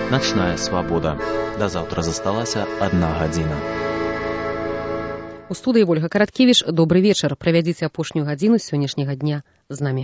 Начная свабода. Да заўтра засталася 1 гадзіна. У студыі Вольга Караткевіч. Добры вечар. Правядзіце апошнюю гадзіну сённяшняга дня з намі.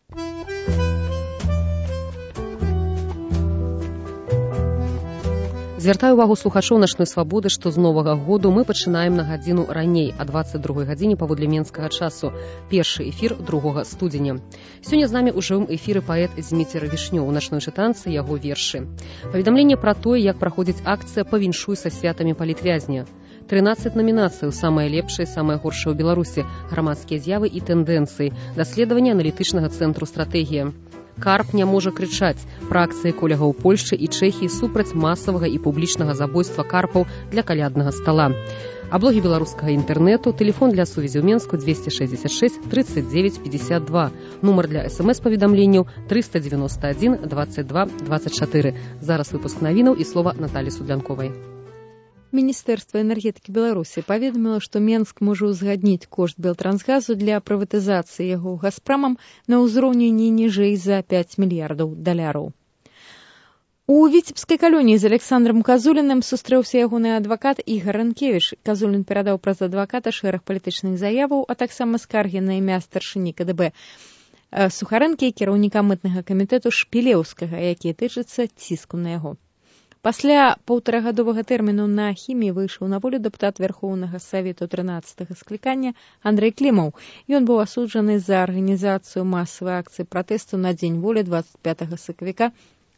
Звяртаю увагу слухачоў начной свабоды, што з новага году мы пачынаем на гадзіну раней, а 22 гадзіне паводле менскага часу. Першы эфір 2 студзеня. Сёння з намі ў жывым эфіры паэт Зміцер Вішнёў, у начной чытанцы яго вершы. Паведамленне пра тое, як праходзіць акцыя «Павіншуй са святамі палітвязня». 13 намінацый у самыя лепшыя і самыя горшыя ў Беларусі, грамадскія з'явы і тэндэнцыі, даследаванне аналітычнага цэнтру «Стратэгія». Карп не можа крычаць. Пра акцыі коллегаў Польшчы і Чэхіі супраць масавага і публічнага забойства карпаў для каляднага стала. А блогі беларускага інтэрнэту, тэлефон для сувязі ў Менску 266 39 52, нумар для СМС-паведамленняў 391 22 24. Зараз выпуск навінаў і слова Наталі Судлянковай. Міністэрства энергетыкі Беларусі паведаміла, што Менск можа ўзгадніць кошт Белтрансгазу для прыватызацыі яго Газпрамам на ўзроўні не ніжэй за 5 мільярдаў даляраў. У Віцебскай калоніі з Александром Казуліным сустрэўся ягоны адвакат Ігар Рынкевіч. Казулін перадаў праз адваката шэраг палітычных заяваў, а таксама скаргі на імя старшыні КДБ Сухарэнкі, кіраўніка мытнага камітэту Шпілеўскага, якія тычацца ціску на яго. Пасля паўтарагадовага тэрміну на хіміі выйшаў на волю дэпутат Верхоўнага Савету 13-го склікання Андрэй Клімаў. Ён быў асуджаны за арганізацыю масавай акцыі пратэсту на Дзень волі 25 сакавіка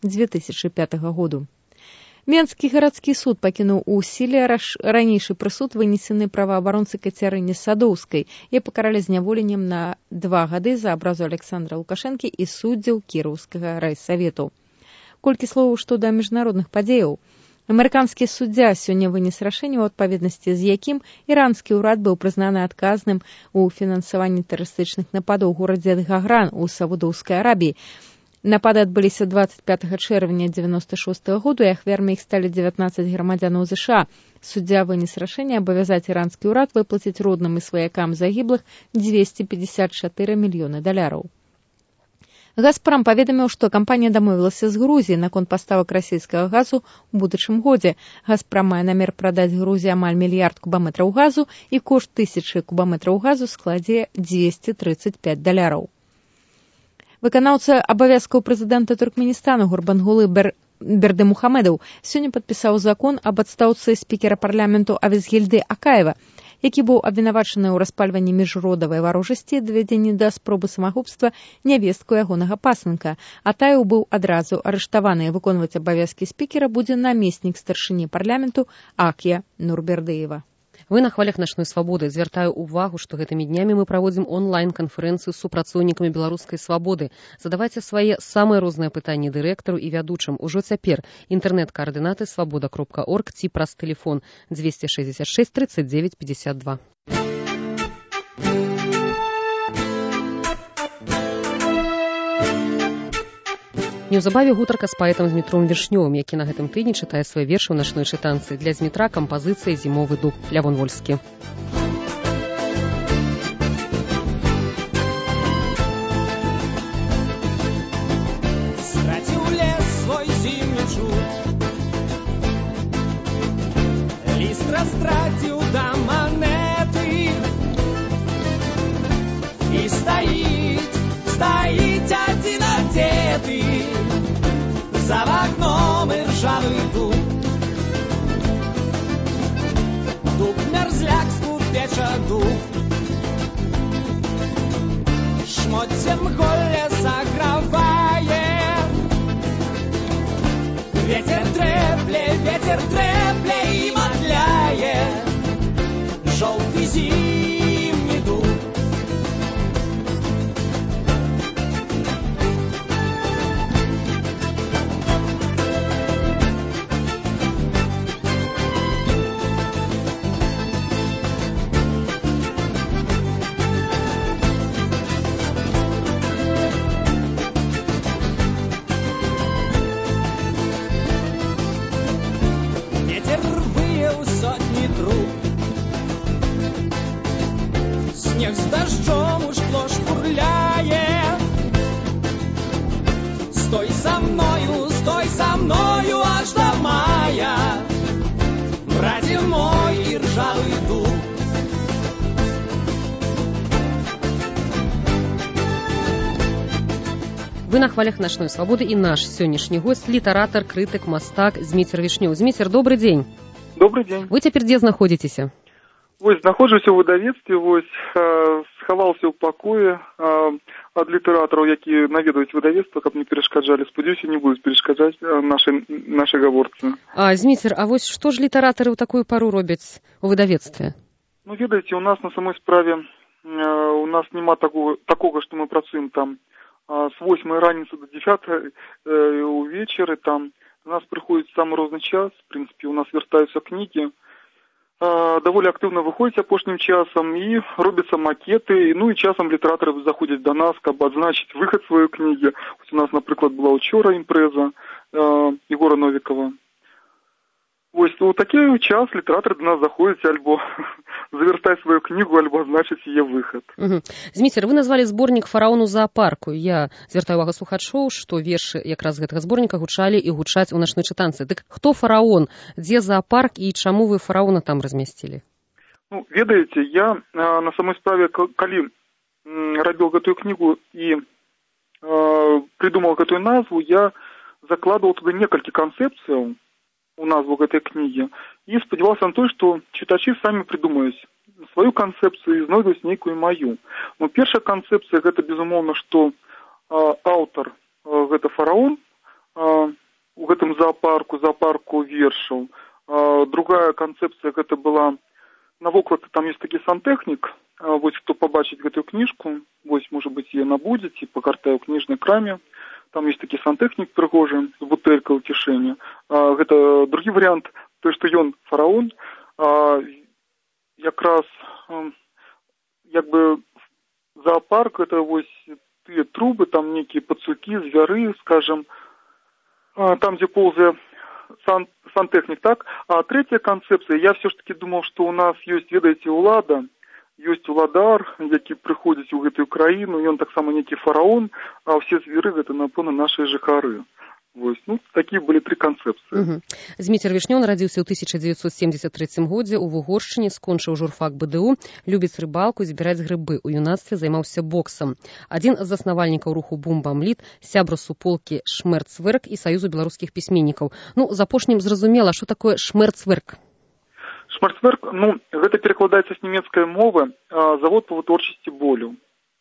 2005 году. Менскі гарадскі суд пакінуў у сіле ранейшы прысуд, вынесены праваабаронцы Кацярыне Садоўскай, і пакаралі зняволеннем на 2 гады за абразу Александра Лукашэнкі і суддзяў Кіраўскага райсавету. Колькі словаў што да міжнародных падзеяў. Амерыканскі суддзя сёння вынес рашэнне, у адпаведнасці з якім іранскі ўрад быў прызнаны адказным у фінансаванні тэрарыстычных нападаў у горадзе Гагран у Саудаўскай Арабіі. Напады адбыліся 25 чэрвеня 1996 году, і ахвярамі іх сталі 19 грамадзянаў ЗША. Суддзя вынес рашэнне абавязаць іранскі ўрад выплаціць родным і сваякам загіблых 254 мільёны даляраў. Газпрам паведаміў, што кампанія дамовілася з Грузіяй наконт паставак расійскага газу ў будучым годзе. Газпрам мае намер прадаць Грузіі амаль мільярд кубаметраў газу, і кошт 1000 кубаметраў газу складзе 235 даляраў. Выканаўца абавязкаў прэзідэнта Туркменістану Гурбангулы Бердымухамедаў сёння падпісаў закон аб адстаўцы спікера парламенту Авезгельды Акаева, які быў абвінавачаны ў распальванні міжродавай варожасці, давядзенні да спробы самагубства нявестку ягонага пасынка. Атаев быў адразу арыштаваны. Выконваць абавязкі спікера будзе намеснік старшыні парламенту Акія Нурбердыева. Вы на хвалях начной свабоды. Звяртаю увагу, што гэтымі днямі мы праводзім онлайн-канферэнцыю з супрацоўнікамі беларускай свабоды. Задавайце свае самыя розныя пытанні дырэктару і вядучым ужо цяпер. Інтэрнэт-каардынаты свабода.орг ці праз тэлефон 266 39 52. Неўзабаве гутарка з паэтам Змітром Вішнёвым, які на гэтым тыдні чытае свае вершы ў начной чытанцы. Для Змітра кампазіцыя «Зімовы дуб». Лявон Вольскі. Страціў лес свой зімні чуд, ліст растраціў да манеты, і стаіць адзін адзеты, за вакном іржавы дуб. Дуб мярзляк скупеча дух, шмоццем голле загравае. Ветер трэпле і матляе, жоўты зімні дуб. Вы на хвалях начной свабоды і наш сённяшні гость, літаратар, крытык, мастак Зміцер Вішнёў. Зміцер, добрый дзень. Добрый дзень. Вы цяпер дзе знаходзіцеся? Вось знаходжуся ў выдавецтве, вось схаваўся ў пакоі ад літаратараў, якія наведаюць выдавецтва, каб не перашкаджалі. Спадзяюся, не будуць перашкаджаць нашай гаворцы. Зміцер, а вось што ж літаратары ў такую пару робяць у выдавецтве? Ну, ведаеце, у нас на самой справе у нас няма такога, што мы працуем там с 8 раніцы до 9 увечары, там у нас прыходзіць самы розны час, в прынцыпе, у нас вяртаюцца кнігі, даволі актыўна выходзяць апошнім часам і робяцца макеты, ну і часам літаратары заходзяць да нас, каб адзначыць выхад сваёй кнігі. У нас, напрыклад, была учора імпрэза Егора Новікова. Вось у такі час літаратары до нас заходзяць альбо завяртаць сваю кнігу, альбо азначыць яе выхад. Зміцер, вы назвалі зборнік «Фараон у зоапарку». Я звяртаю увагу слухачоў, што вершы якраз гэтага зборніка гучалі і гучаць у начной чытанцы. Дык хто фараон, дзе зоапарк і чаму вы фараона там размясцілі? Ну, ведаеце, я на самой справе, калі рабіў гэтую кнігу і придумал гэтую назву, я закладывал туда некалькі канцэпцыяў у назву гэтай кнігі і спадзяваўся на тое, што чытачы самі придумаюць сваю канцэпцыю і знойдуць нейкую маю. Ну, першая канцэпцыя гэта, безумоўна, што аўтар гэта фараон у гэтым зоапарку вершаў. Другая канцэпцыя гэта была навокал, там ёсць такі сантэхнік, вось хто пабачыць гэтую кніжку, вось, можа быць, яе набудзець і пакартае ў кніжнай краме. Там есть такі сантэхнік прыгожы з бутэлькай у кішэні. Гэта другі варыянт, той, што ён фараон, якраз як бы зоапарк, гэта вось тыя трубы, там нейкія пацукі, звяры, скажем, там, дзе ползае сантэхнік, так? А трэцяя канцэпцыя, я все ж таки думаў, што у нас ёсць, ведаеце, улада, ёсць уладар, які прыходзіць у гэтую краіну, ён таксама нейкі фараон, а ўсе звяры гэта, напэўна, нашыя жыхары. Вось, ну, такія былі тры канцэпцыі. Зміцер Вішнёў нарадзіўся ў 1973 годзе ў Вугоршчыне, скончыў журфак БДУ, любіць рыбалку, збіраць грыбы. У юнацтве займаўся боксам. Адзін з заснавальнікаў руху «Бум-бам-літ», сябра суполкі «Шмэрцверк» і Саюзу беларускіх пісьменнікаў. Ну, з апошнім зразумела, што такое «Шмэрцверк». Шмэрцверк, ну, гэта перакладаецца з нямецкай мовы, завод па вытворчасці болю.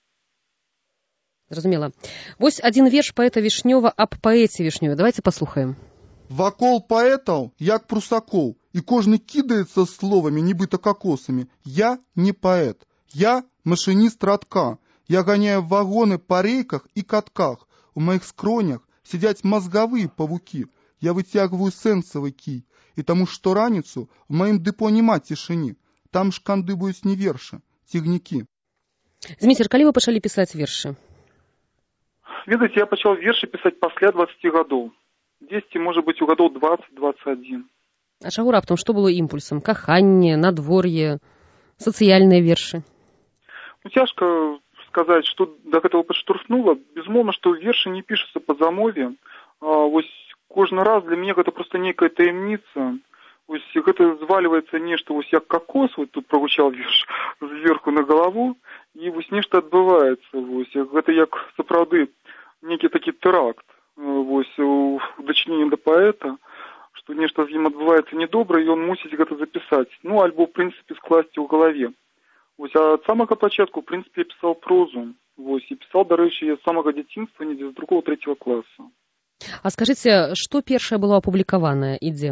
Зразумела. Вось адзін верш паэта Вішнёва аб паэце Вішнёве. Давайте паслухаем. Вакол паэтаў, як прусакоў, і кожны кідаецца словамі, нібыта какосамі. Я не паэт, я машыніст радка. Я ганяю вагоны па рэйках і катках. У маіх скронях сядзяць мазгавыя павукі. Я выцягваю сэнсавы кій. І таму штораніцу в маім дэпо няма цішыні. Там шкандыбаюць не вершы, цягнікі. Зміцер, калі вы пачалі пісаць вершы? Ведаеце, я пачаў вершы пісаць пасля 20 гадоў. 10, можа быць, у гадоў 20-21. А чаго раптам, што было імпульсам? Каханне, надвор'е, сацыяльныя вершы? Ну, цяжка сказаць, што да гэтага падштурхнула. Безумоўна, што вершы не пішуцца па замове. Вось кожны раз для мяне гэта проста нейкая таямніца. Вось гэта звальваецца нешта, вось як какос, вот тут прагучаў верш зверху на галаву, і вось нешта адбываецца. Вось гэта як сапраўды нейкі такі тэракт, вось у дачыненні да паэта, што нешта з ім адбываецца недобра, і ён мусіць гэта запісаць. Ну, альбо, в прынцыпе, скласці ў галаве. Вось, а ад самага пачатку, в прынцыпе, я пісаў прозу. Вось, і пісаў, дарэчы, я з самага дзяцінства, недзе з 2-3 класа. А скажыце, што першае было апублікаванае і дзе?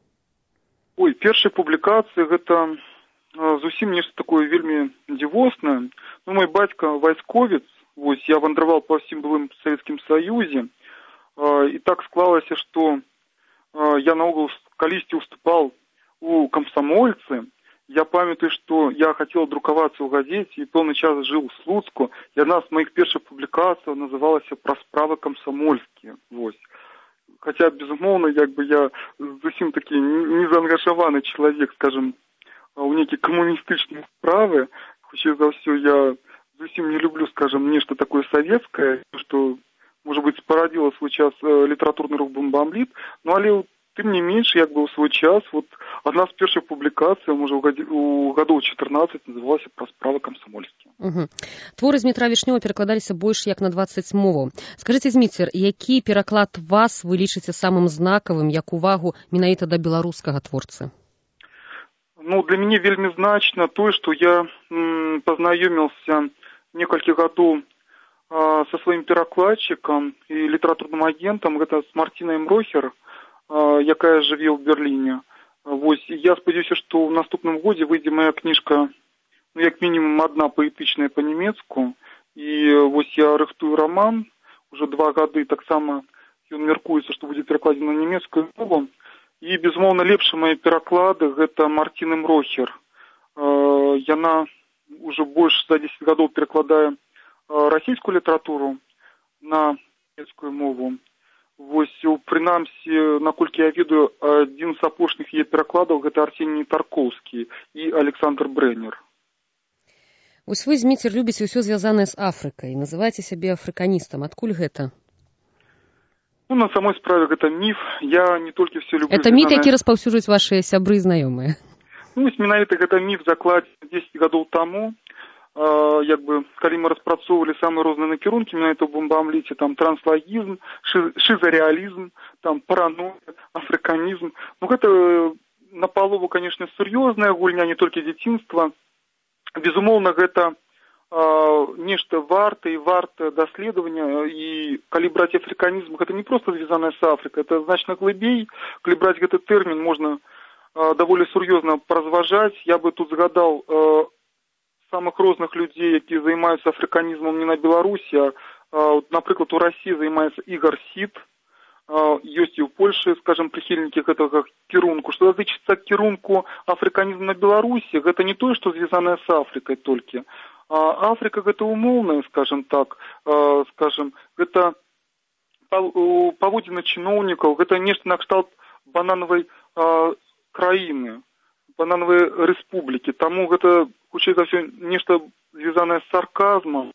Ой, першая публікацыя гэта зусім нешта такое вельмі дзівоснае. Ну, мой бацька вайсковец, вось, я вандраваў па ўсім былым Савецкім Саюзе, і так склалася, што я наогул калісьці уступаў у камсамольцы. Я памятаю, што я хацеў друкавацца ў газеце і пэўны час жыў у Слуцку, і адна з маіх першых публікацый называлася «Пра справы камсамольскія». Вось. Хаця, безумоўна, як бы я зусім такі незаангажаваны чалавек, скажем, у нейкія камуністычныя справы. Хутчэй за ўсё, я зусім не люблю, скажем, нешта такое савецкае, што, можа быць, спарадзіла свой час літаратурны рух «Бум-бам-літ», ну, але ў тым не менш, як бы ў свой час, вот адна з першых публікацый, можа, у гадоў 14 называлася «Пра справы камсамольскія». Творы Змітра Вішнёва перакладаліся больш як на 20 моваў. Скажыце, Зміцер, які пераклад вас вы лічыце самым знакавым, як увагу менавіта да беларускага творцы? Ну, для мяне вельмі значна тое, што я пазнаёміўся некалькі гадоў со сваім перакладчыкам і літаратурным агентам, гэта з Мартінай Мрохер, якая жыве ў Берліне. Вось, я спадзяюся, што ў наступным годзе выйдзе моя кніжка, ну, як мінімум адна паэтычная па-нямецку, і вось я рыхтую раман, уже 2 гады, таксама ён мяркуецца, што будзе перакладзена на нямецкую мову, і, безумоўна, лепшыя мае пераклады гэта Мартіна Мрохер. Яна уже больш за 10 гадоў перакладае расійскую літаратуру на нямецкую мову. Вось, прынамсі, наколькі я ведаю, адзін з апошніх яе перакладаў гэта Арсеній Таркоўскі і Александр Брэнер. Вось вы, Зміцер, любіце ўсё звязанае з Афрыкай, называеце сябе афрыканістам. Адкуль гэта? Ну, на самой справе гэта міф. Я не толькі все люблю... Это міф, які распаўсюджуюць вашыя сябры і знаёмыя? Ну, менавіта гэта міф закладзены 10 гадоў таму. Як бы, калі мы распрацоўвалі самыя розныя накірункі, менавіта ў бомбаамліце, там, транслагізм, шизареалізм, там, параноя, афрыканізм. Ну, гэта напалову, конечно, сур'ёзная гульня, не толькі дзяцінства. Безумоўна, гэта нешта варта і варта даследавання, і калі браць афрыканізм, гэта не проста звязанае з Афрыкай, это значна глыбей. Калі браць гэты тэрмін, можна даволі сур'ёзна паразважаць. Я бы тут згадаў самых розных людзей, якія займаюцца афрыканізмам не на Беларусі, напрыклад, у Расіі займаецца Ігор Сід, ёсць і ў Польшы, скажем, прыхільнікі гэтага кірунку. Што датычыцца кірунку афрыканізму на Беларусі, гэта не тое, што звязанае з Афрыкай толькі. Афрыка гэта умоўная, скажем так, гэта паводзіны чыноўнікаў, гэта нешта накшталт бананавай краіны, бананавай рэспублікі. Таму гэта, хутчэй за ўсё, нешта звязанае з сарказмам,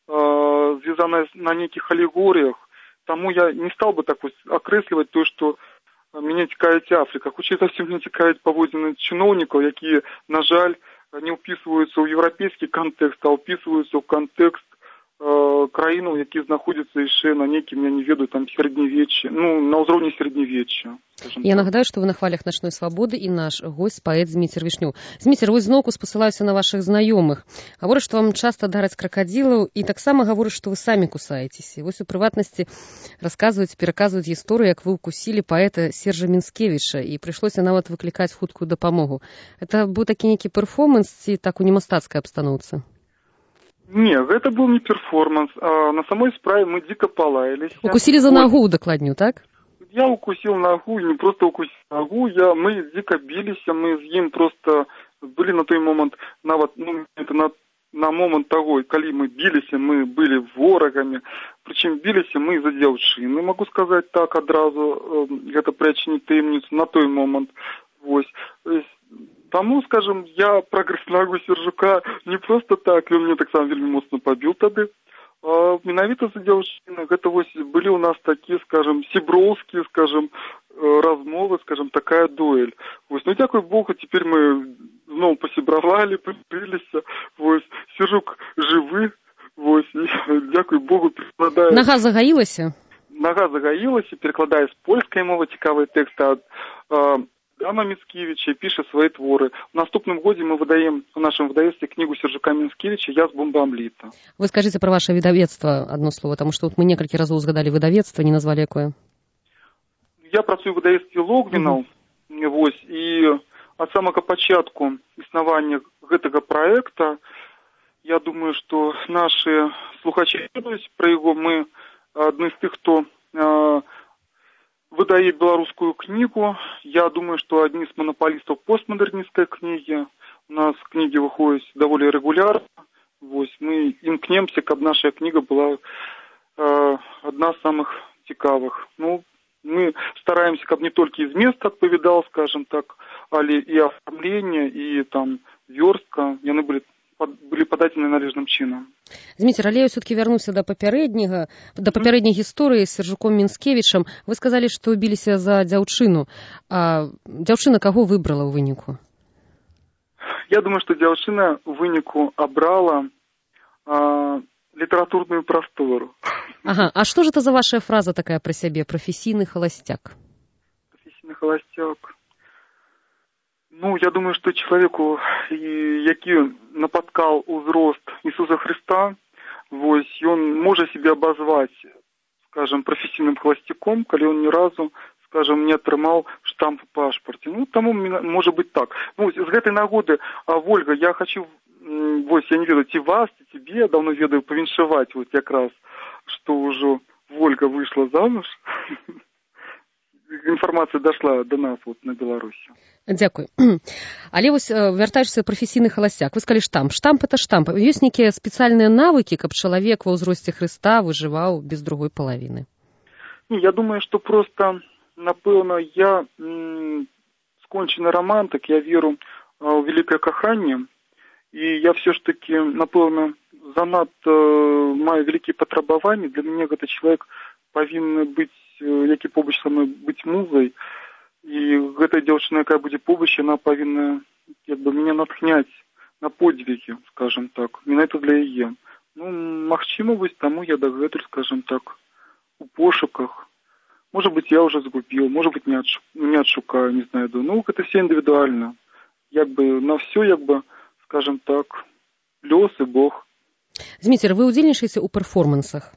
звязанае на нейкіх алегорыях. Таму я не стал бы так вось акрэсліваць тое, што мяне цікавіць Афрыка. Хутчэй за ўсё, мяне цікавіць паводзіны чыноўнікаў, якія, на жаль, не ўпісваюцца ў еўрапейскі кантэкст, а ўпісваюцца ў кантэкст краінаў, які знаходзяцца яшчэ на нейкім, я не ведаю, там, сярэднявеччы, ну, на ўзроўні сярэднявечча. Я нагадаю, што вы на хвалях начной свабоды і наш госць, паэт Зміцер Вішнёў. Зміцер, вось зноўку спасылаюся на вашых знаёмых. Гавораць, што вам часта дараць кракадзілаў, і таксама гавораць, што вы самі кусаецеся. Вось у прыватнасці расказваюць, пераказваюць гісторыю, як вы укусілі паэта Сержа Мінскевіча, і прыйшлося нават выклікаць хуткую дапамогу. Это быў такі нейкі перформанс ці так у немастацкай абстаноўцы? Не, гэта быў не перформанс. На самой справе мы дзіка палаяліся. Укусілі за нагу, дакладню, так? Я укусил ногу, не просто укусил ногу, мы дико билися, мы з ім просто были на той момент, нават, ну, это на момент того, калі мы билися, мы были ворогами, причем билися мы за дзяўчыны, могу сказать так адразу, гэта прячне таемніцу на той момент, вось. Таму, скажем, я прогрыз ногу Сержука не просто так, ён мне так сам вельмі моцна пабіў тады. Менавіта за дзяўчыны, гэта вось былі ў нас такія, скажем, сяброўскія, скажем, размовы, скажем, такая дуэль. Вось, ну, дзякуй Богу, цяпер мы зноў пасябравалі, прыпыліся, вось, Сержук жывы, вось, і, дзякуй Богу, перакладае... Нага загаілася? Нага загаілася, перакладае з польскай мовы цікавыя тэксты ад Адама Міцкевіча, піша свае творы. У наступным годзе мы выдаем у нашым выдавецтве кнігу Сержука Мінскевіча «Я з бомбаамліта». Вы скажыце пра ваша выдавецтва адно слово, таму што мы некалькі разоў згадалі выдавецтва, не назвалі якое. Я працую ў выдавецтве Логвінаў, вось, і ад самага пачатку існавання гэтага праекта, я думаю, што нашы слухачы ведаюць пра яго. Мы адны з тых, хто выдае беларускую кнігу. Я думаю, што адні з манапалістаў постмадэрнісцкай кнігі. У нас кнігі выходзяць даволі рэгулярна. Вось, мы імкнемся, каб наша кніга была адна з самых цікавых. Ну, мы стараемся, каб не толькі змест адпавядаў, скажем так, але і афармленне, і там вёрстка, яны былі былі пададзены належным чынам. Зміцер, але я все-таки вярнуся да папярэдняй гісторыі з Сержуком Мінскевічам. Вы сказалі, што біліся за дзяўчыну. А дзяўчына каго выбрала ў выніку? Я думаю, што дзяўчына ў выніку абрала літаратурную прастору. Ага, а што ж это за ваша фраза такая пра сябе? Прафесійны халасцяк. Прафесійны халасцяк. Ну, я думаю, што чалавеку, які напаткаў узрост Ісуса Хрыста, вось, ён можа себе абазваць, скажем, прафесійным халасцяком, калі ён ні разу, скажем, не атрымаў штамп у пашпарце. Ну, таму можа быць так. Ну, з гэтай нагоды, Вольга, я хочу, вось, я не ведаю, ці вас, ці тебе, я давно ведаю, павіншаваць, вот якраз, што ўжо Вольга выйшла замуж. Інфармацыя дайшла до нас вот на Беларусі. Дзякуй. Але вось вяртаючыся прафесійны халасцяк, вы сказалі штамп. Штамп это штамп. Ёсць нейкія спецыяльныя навыкі, каб чалавек ва ўзросце Хрыста выжываў без другой палавіны? Не, я думаю, што проста, напэўна, я скончены романтык, я веру ў вялікае каханне, і я все ж таки, напэўна, занадта маю вялікія патрабаванні. Для мяне гэты чалавек павінны быць, які побач са мной быць музай, і гэтая дзяўчына, якая будзе побач, яна павінна як бы мяне натхняць на подвиги, скажем так, менавіта для яе. Ну, магчыма, вось таму я дагэтуль, скажем так, у пошуках. Может быть, я уже загубил, может быть, не отшукаю, не знайду. Ну, это все индивидуально. Як бы на все, як бы, скажем так, лёс и Бог. Зміцер, вы удзельнічаеце ў перформансах?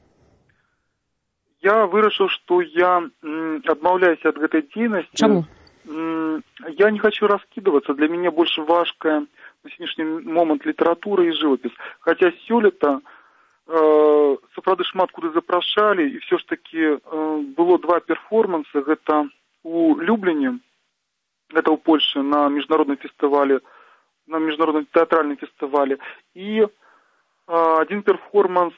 Я вырашыў, што я адмаўляюся ад гэтай дзейнасці. Чаму? Я не хочу раскидываться. Для меня больше важкая на сегодняшний момент литература и живопись. Хотя сёлета сапраўды шмат куды запрашалі, і все ж таки было два перформанса. Гэта у Люблине, гэта ў Польше на міжнародным фестывале, на міжнародным тэатральным фестывале, і один перформанс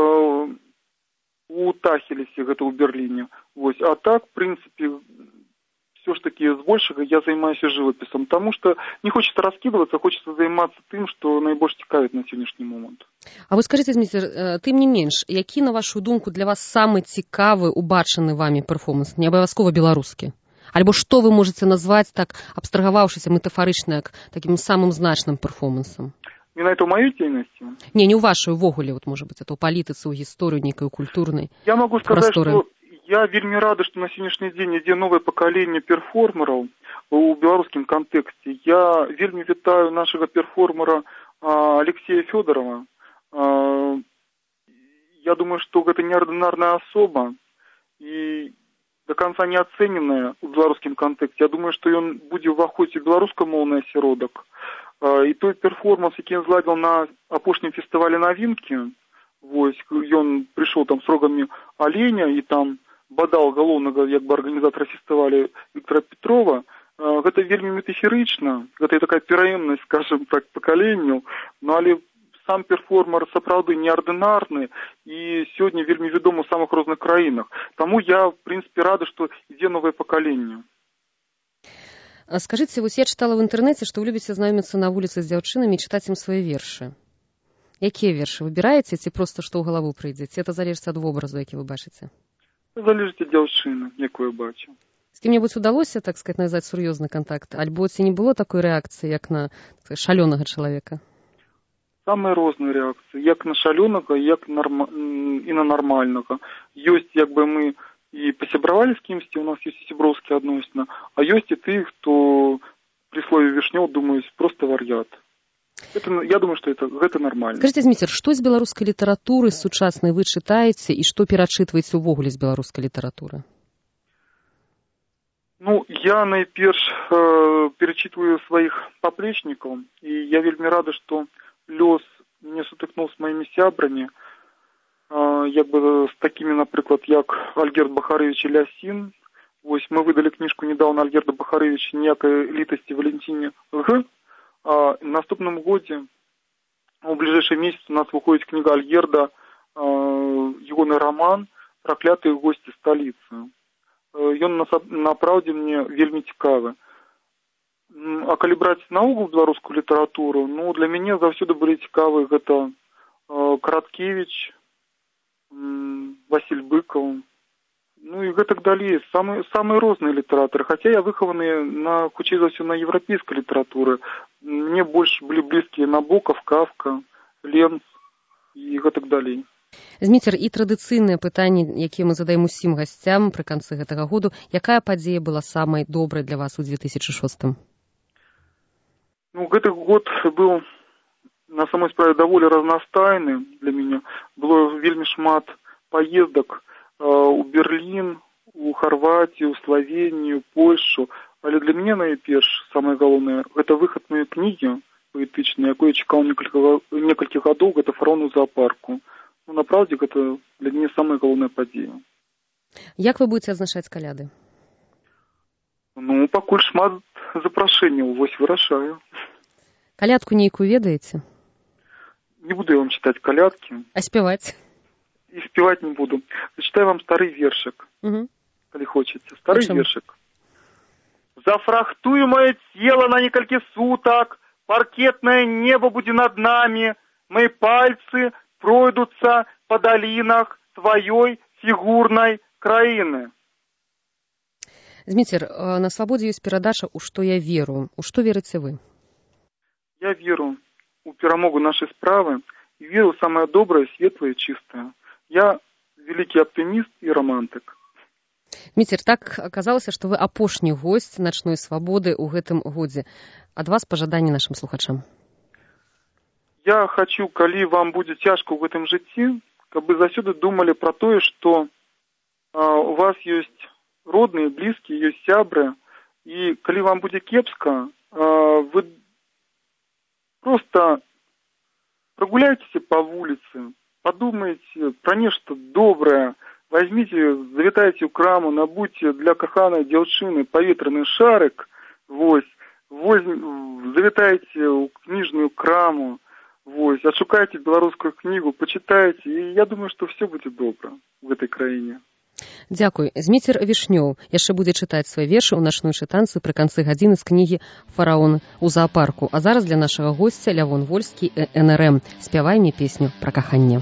у Тахелесе, гэта ў Берлине. Вось. А так, в принципе, все ж таки збольшага я займаюся живописом, потому что не хочется раскидываться, хочется займацца тым, что найбольш цікавіць на сённяшні момент. А вы скажите, Зміцер, тым не менш, які, на вашу думку, для вас самы цікавы убачаны вами перформанс, не абавязкова беларускі? Альбо што вы можете назваць, так, абстрагаваўшыся метафарычна, як таким самым значным перформансам? Менавіта ў маёй дзейнасці? Не у вашай увогуле, вот, может быть, это ў палітыцы, ў гісторыю нейкай культурнай. Я могу сказаць, што я вельмі рада, што на сённяшні дзень ідзе новае пакаленне перформераў у беларускім кантэксце. Я вельмі вітаю нашага перформера Алексея Фёдорова. Я думаю, што гэта неардынарная асоба і до конца не ацэненая ў беларускім кантэксце. Я думаю, што ён будзе ўваходзіць у беларускамоўны асяродак. І той перформанс, які ён зладзіў на апошнім фестывале навінкі, вось, ён прыйшоў там з рогамі аленя і там бадал галоўнага як бы арганізатара фестываля Віктора Петрова, гэта вельмі метафорычна, гэта такая пераемнасць, скажем так, пакаленняў, но але сам перформер сапраўды неардынарны і сёння вельмі вядомы ў самых розных краінах. Таму я, в принципе, рада, што ідзе новае пакаленне. Скажите, вось я чытала в інтэрнэце, што вы любіце знаёміцца на вуліцы з дзяўчынамі і чытаць ім свае вершы. Якія вершы выбіраеце, ці проста што ў галаву прыйдзе? Ці это залежыць ад вобразу, які вы бачыце? Залежыць ад дзяўчыны, якую бачу. З кім-небудзь удалося, так сказать, навязаць сур'ёзны контакт? Альбо ці не было такой рэакцыі, як на шалёнага чалавека? Самыя розныя рэакцыі, як на шалёнага, як і на нармальнага. Ёсць, як бы мы і пасябравалі з кімсьці, у нас ёсць сяброўскія адносіны, а ёсць і тых, хто при слове вішнёў думаюць просто вар'ят. Я думаю, што гэта нормально. Скажите, Зміцер, што з беларускай літаратуры сучаснай вы чытаеце і што перачытваеце ўвогуле з беларускай літаратуры? Ну, я найперш перачытваю сваіх паплечнікаў, і я вельмі рада, што лёс мне сутыкнуў з маімі сябрамі, як бы з такімі, напрыклад, як Альгерд Бахарэвіч і Лясін. Вось мы выдалі кніжку недавно Альгерда Бахарэвіча «Ніякай літасці Валентине Г». А в наступным годзе, у ближайший месяц у нас выходит книга Альгерда, ягоны роман «Проклятые гости столицы». Ён направді мне вельмі цікавы. А калі браць наогул беларускую літаратуру, ну, для мяне заўсёды былі цікавы гэта Караткевіч, Васіль Быкаў, ну і гэтак далей, самыя розныя літаратары. Хаця я выхаваны хутчэй за ўсё на еўрапейскай літаратуры. Мне больш былі блізкія Набоков, Кафка, Ленц і гэтак далей. Зміцер, і традыцыйнае пытанне, якія мы задаем усім гасцям пры канцы гэтага году, якая падзея была самай добрай для вас у 2006? Ну, гэты год быў на самой справе даволі разнастайны для мяне. Было вельмі шмат паездак у Берлін, у Харватію, у Славенію, Польшу. Але для мяне найперш самае галоўнае гэта выхад моей кнігі паэтычнай, якую я чакаў некалькі гадоў, гэта «Фараон у зоапарку». Ну, напраўдзе, гэта для мяне самая галоўная падзея. Як вы будете адзначаць каляды? Ну, пакуль шмат запрашэнняў, вось вырашаю. Калядку нейкую ведаеце? Не буду я вам читать колядки. А спевать? И спевать не буду. Зачитаю вам старый вершик, коли хочете. Старый вершик. Зафрахтуемое тело на несколько суток, паркетное небо будет над нами, мои пальцы пройдутся по долинах твоей фигурной краины. Зміцер, на свабодзе ёсць перадача «У што я веру». У што верыце вы? Я веру у перамогу нашей справы и веру в самое доброе, светлое и чистое. Я великий оптимист и романтик. Зміцер, так аказалася, што вы апошні госць начной свабоды ў гэтым годзе. Ад вас пажаданні нашим слухачам. Я хочу, калі вам будзе цяжка ў гэтым жыцці, каб вы заўсёды думалі пра тое, што у вас ёсць родныя, блізкія, ёсць сябры, і калі вам будзе кепска, вы просто прогуляйтесь по улице, подумайте про нечто доброе, возьмите, завітайте ў краму, набудьте для каханай дзяўчыны паветраны шарик, завітайте ў кніжную краму, отшукайте беларускую книгу, почитайте, и я думаю, что все будет добро в этой краине. Дзякуй. Зміцер Вішнёў яшчэ будзе чытаць свае вершы ў начной чытанцы пры канцы гадзіны з кнігі «Фараон у зоапарку». А зараз для нашага госця Лявон Вольскі, НРМ. Спявай мне песню пра каханне.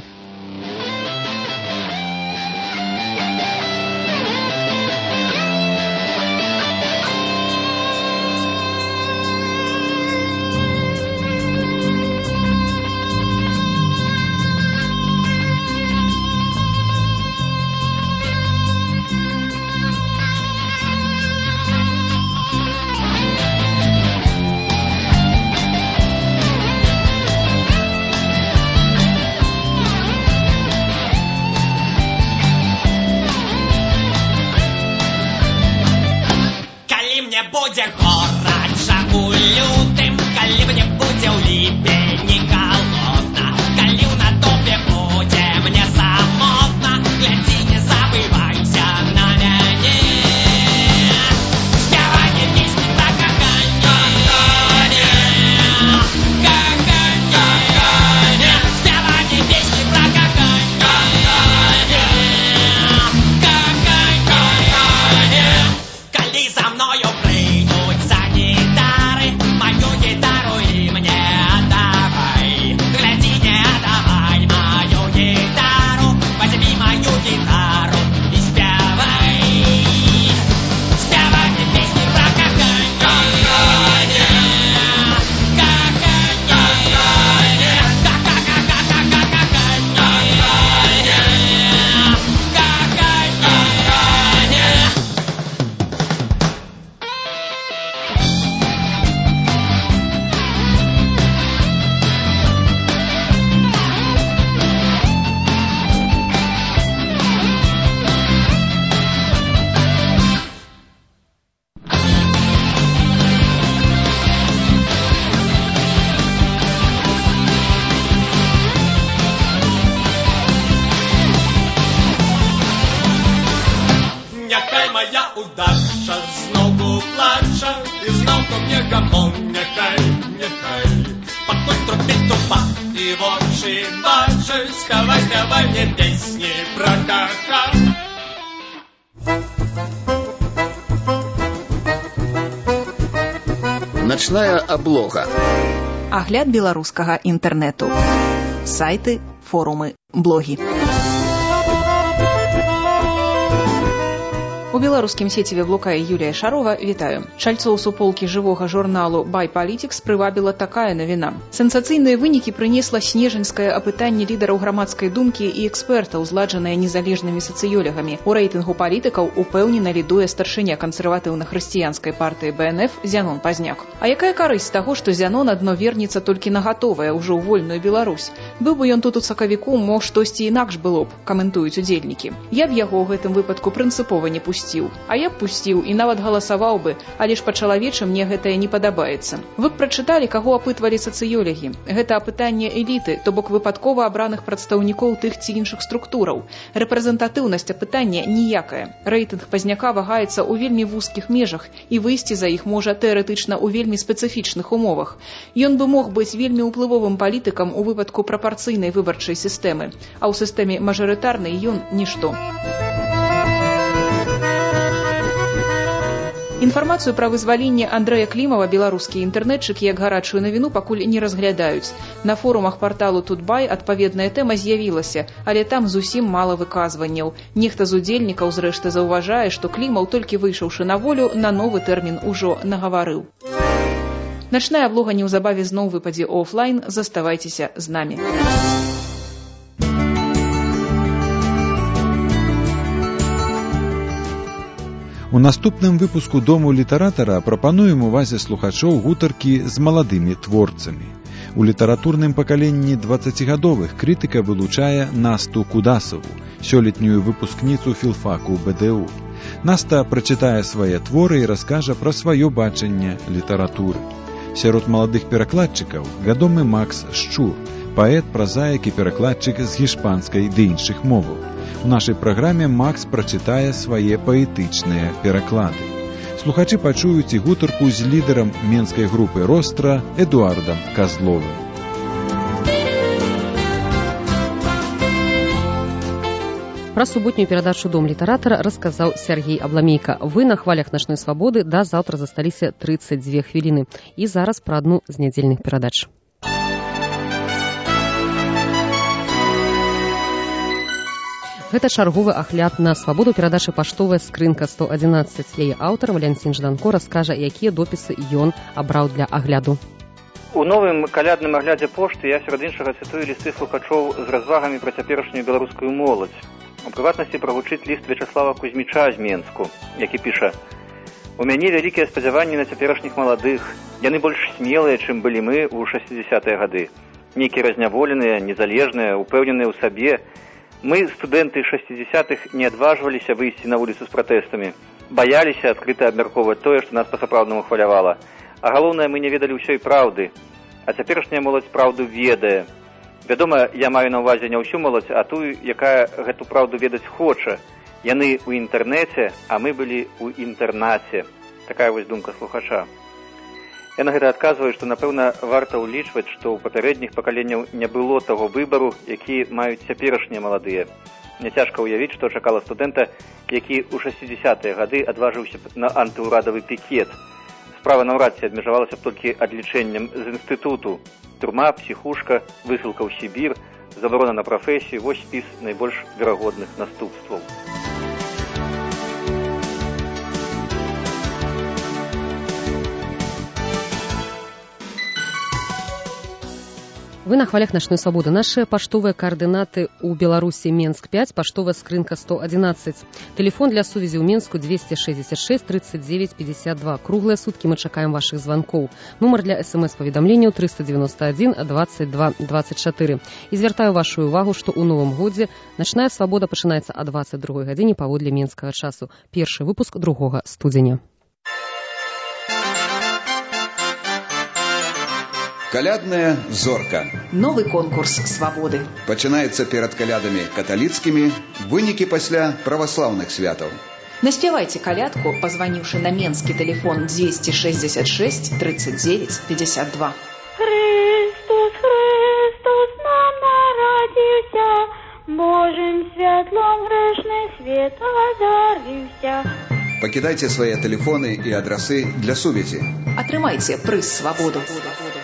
Начная аблога. Агляд беларускага інтэрнэту. Сайты, форумы, блогі. У беларускім сеціве блукае Юлія Шарова. Вітаю. Чальцоў суполкі жывога журналу «Бай Палітикс» прывабіла такая навіна. Сенсацыйныя вынікі прынесла снежаньскае апытанне лідараў грамадскай думкі і экспертаў, зладжанае незалежнымі сацыёлегамі. У рэйтынгу палітыкаў упэўнена лідуе старшыня кансерватыўна-хрысціянскай партыі БНФ Зянон Пазняк. А якая карысць таго, што Зянон адно вернецца толькі на гатовае ўжо ў вольную Беларусь? Быў бы ён тут у сакавіку, мо штосьці інакш было б, каментуюць удзельнікі. Я б яго ў гэтым выпадку прынцыпова не пусціў. А я б пусціў і нават галасаваў бы, але ж па-чалавечы мне гэтае не падабаецца. Вы б прачыталі, каго апытвалі сацыёлегі. Гэта апытанне эліты, то бок выпадкова абраных прадстаўнікоў тых ці іншых структураў. Рэпрэзентатыўнасць апытання ніякая. Рэйтынг Пазняка вагаецца ў вельмі вузкіх межах, і выйсці за іх можа тэарэтычна ў вельмі спецыфічных умовах. Ён бы мог быць вельмі ўплывовым палітыкам у выпадку прапарцыйнай выбарчай сістэмы, а ў сістэме мажарытарнай ён нішто. Інфармацыю пра вызваленне Андрэя Клімава беларускі інтэрнэтчык як гарачую навіну пакуль не разглядаюць. На форумах парталу «Тутбай» адпаведная тэма з'явілася, але там зусім мала выказванняў. Нехта з удзельнікаў зрэшты заўважае, што Клімаў, толькі выйшаўшы на волю, на новы тэрмін ужо нагаварыў. Начная аблога неўзабаве зноў выпадзе офлайн. Заставайцеся з намі. У наступным выпуску «Дому літаратара» прапануем увазе слухачоў гутаркі з маладымі творцамі. У літаратурным пакаленні 20гадовых крытыка вылучае Насту Кудасаву, сёлетнюю выпускніцу філфаку БДУ. Наста прачытае свае творы і раскажа пра сваё бачанне літаратуры. Сярод маладых перакладчыкаў вядомы Макс Шчур, паэт, празаік і перакладчык з гішпанскай ды іншых моваў. У нашай праграме Макс прачытае свае паэтычныя пераклады. Слухачы пачуюць і гутарку з лідарам менскай групы «Ростра» Эдуардам Казловым. Пра суботнюю перадачу «Дом літаратара» расказаў Сергей Абламейка. Вы на хвалях начной свабоды да заўтра засталіся 32 хвіліны. І зараз пра адну з нядзельных перадач. Гэта чарговы агляд на свабоду перадачы «Паштовая скрынка 111». Яе аўтар Валянцін Жданко раскажа, якія допісы ён абраў для агляду. У новым калядным аглядзе пошты я сярод іншага цытую лісты слухачоў з развагамі пра цяперашнюю беларускую моладзь. У прыватнасці прагучыць ліст Вячаслава Кузьміча з Менску, які піша: «У мяне вялікія спадзяванні на цяперашніх маладых. Яны больш смелыя, чым былі мы ў 60-е гады. Нейкія разняволеныя, незалежныя, упэўненыя ў сабе. Мы, студэнты 60-х, не адважваліся выйсці на вуліцу з пратэстамі. Баяліся адкрыта абмяркоўваць тое, што нас па-сапраўднаму хвалявала. А галоўнае, мы не ведалі ўсёй праўды. А цяперашняя моладзь праўду ведае. Вядома, я маю на ўвазе не ўсю моладзь, а тую, якая гэту праўду ведаць хоча. Яны ў інтэрнэце, а мы былі ў інтэрнаце». Такая вось думка слухача. Я на гэта адказваю, што, напэўна, варта ўлічваць, што ў папярэдніх пакаленняў не было таго выбару, які маюць цяперашнія маладыя. Няцяжка ўявіць, што чакала студэнта, які ў 60-е гады адважыўся на антыўрадавы пікет. Справа наўрад ці абмежавалася б толькі адлічэннем з інстытуту. Турма, псіхушка, высылка ў Сібір, забарона на прафесію – вось спіс найбольш верагодных наступстваў. Вы на хвалях начной свабоды. Наши паштовыя координаты у Беларусі Менск 5, паштовая скрынка 111. Телефон для сувязі ў Менску 266 39 52. Круглыя суткі мы чакаем ваших званкоў. Нумар для СМС-паведамленняў 391 22 24. І звяртаю вашу увагу, што ў новым годзе начная свабода пачынаецца о 22 гадзіне паводле менскага часу. Першы выпуск 2 студзеня. Калядная зорка. Новы конкурс свабоды. Пачынаецца перад калядамі каталіцкімі, вынікі пасля праваслаўных святаў. Наспявайце калядку, пазваніўшы на менскі тэлефон 266 39 52. Христос, Христос нам народился, Божим святлом грешный свет озарился. Пакідайце свае тэлефоны і адрасы для сувязі. Атрымайце прыз «Свабоду».